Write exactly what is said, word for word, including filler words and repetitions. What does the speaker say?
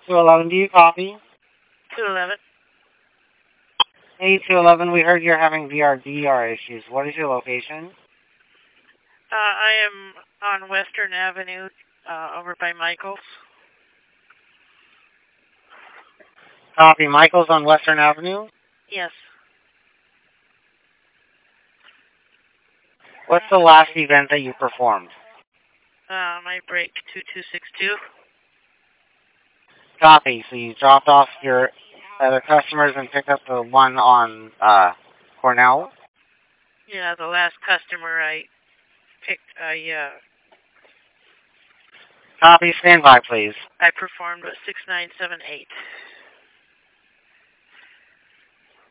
two eleven, do you copy? two eleven. Hey, two eleven, we heard you're having V R D R issues. What is your location? Uh, I am on Western Avenue, uh, over by Michael's. Copy. Michael's on Western Avenue? Yes. What's the last event that you performed? Uh, my break two two six two. Copy. So you dropped off your other customers and picked up the one on uh, Cornell? Yeah, the last customer I picked, I, uh... Copy. Stand by, please. I performed a six nine seven eight.